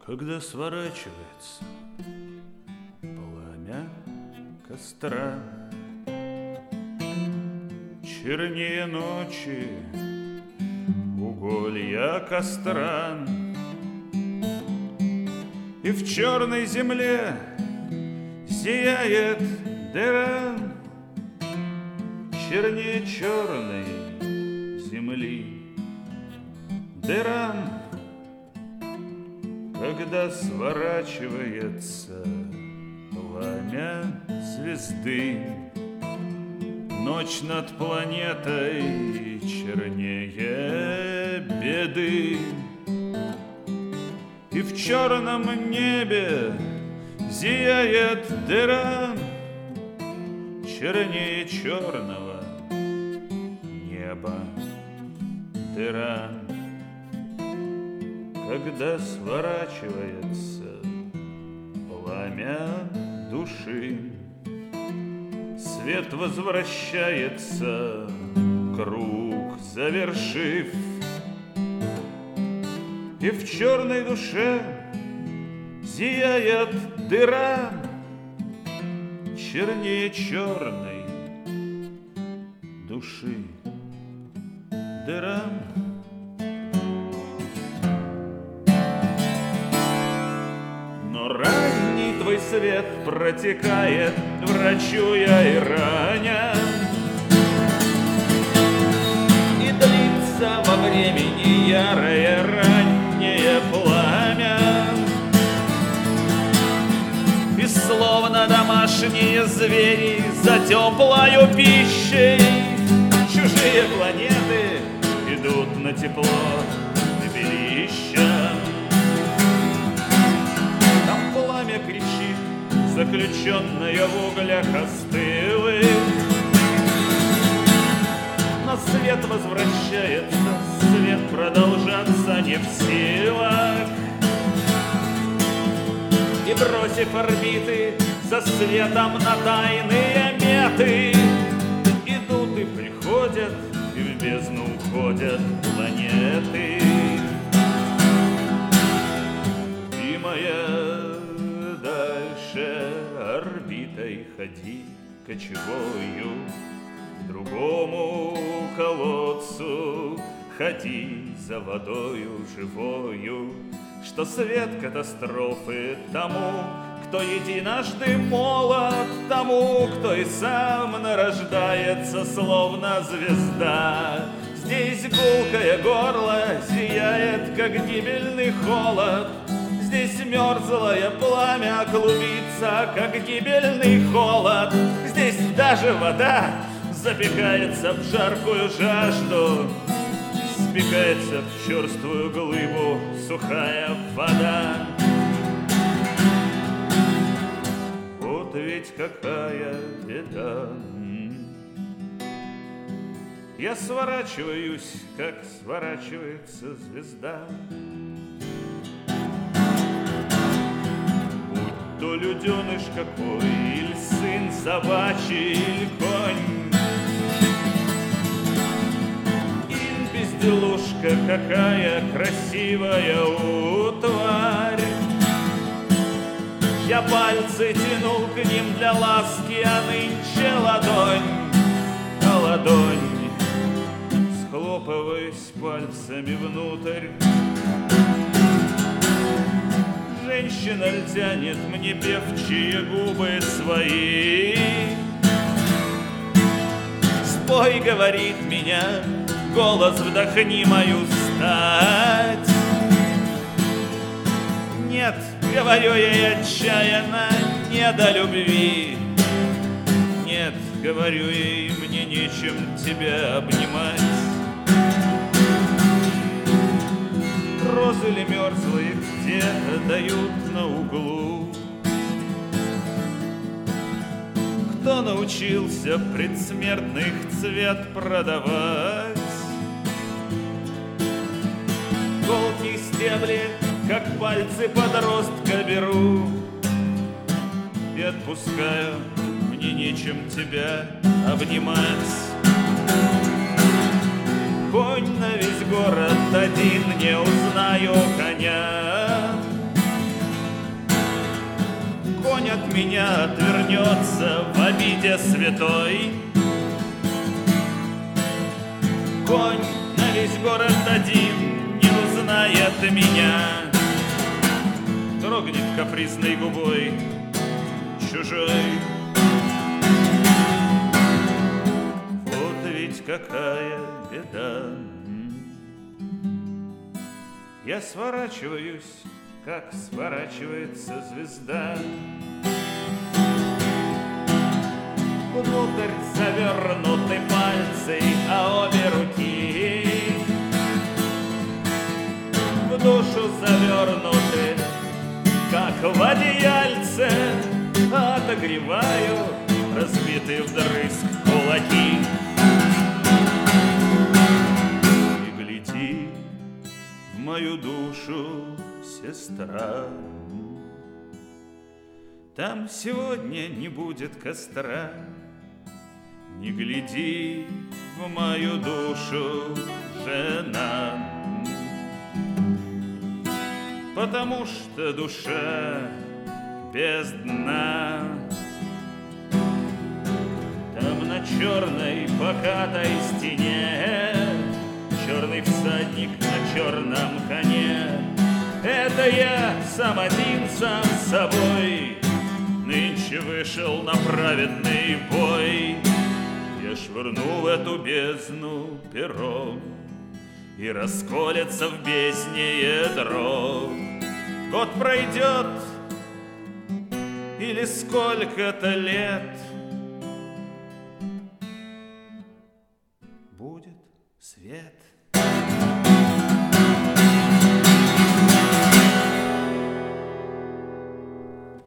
Когда сворачивается пламя костра, чернее ночи уголья костра, и в черной земле сияет дыра, чернее черной земли дыра. Когда сворачивается пламя звезды, ночь над планетой чернее беды, и в черном небе зияет дыра, чернее черного неба дыра. Когда сворачивается пламя души, свет возвращается, круг завершив, и в черной душе зияет дыра, чернее черной души дыра. Ранний твой свет протекает, врачуя и раня, и длится во времени ярое раннее пламя, и словно домашние звери за теплою пищей чужие планеты идут на тепло пепелища. Кричит, заключенная в углях остылых, но свет возвращается, свет продолжаться не в силах, и бросив орбиты за светом на тайные меты, идут и приходят, и в бездну уходят планеты. И моя орбитой ходи кочевою, другому колодцу ходи за водою живою, что свет катастрофы тому, кто единожды молод, тому, кто и сам нарождается, словно звезда. Здесь гулкое горло зияет, как гибельный холод, здесь мерзлое пламя клубится, как гибельный холод. Здесь даже вода запекается в жаркую жажду, спекается в черствую глыбу сухая вода. Вот ведь какая беда. Я сворачиваюсь, как сворачивается звезда. То люденыш какой, или сын собачий, или конь, или безделушка какая красивая утварь. Я пальцы тянул к ним для ласки, а нынче ладонь, схлопываясь пальцами внутрь. Женщина тянет мне певчие губы свои. Спой, говорит меня, голос вдохни мою стать. Нет, говорю ей отчаянно, не до любви. Нет, говорю ей, мне нечем тебя обнимать. Розы ли мерзлые где-то дают на углу? Кто научился предсмертных цвет продавать? Голки стебли, как пальцы подростка беру, и отпускаю, мне нечем тебя обнимать. Конь на весь город один, не узнаю коня. меня отвернется в обиде святой. Конь на весь город один не узнает меня, дрогнет капризной губой чужой. Вот ведь какая беда. Я сворачиваюсь, как сворачивается звезда. Внутрь завернуты пальцы, а обе руки в душу завернуты, как в одеяльце. Отогреваю разбитые вдрызг кулаки. И гляди в мою душу, сестра, там сегодня не будет костра. Не гляди в мою душу, жена, потому что душа без дна. Там на черной покатой стене черный всадник на черном коне. Это я сам один, сам с собой, нынче вышел на праведный бой. Я швырну в эту бездну перо, и расколется в бездне ядро. Год пройдет, или сколько-то лет, будет свет.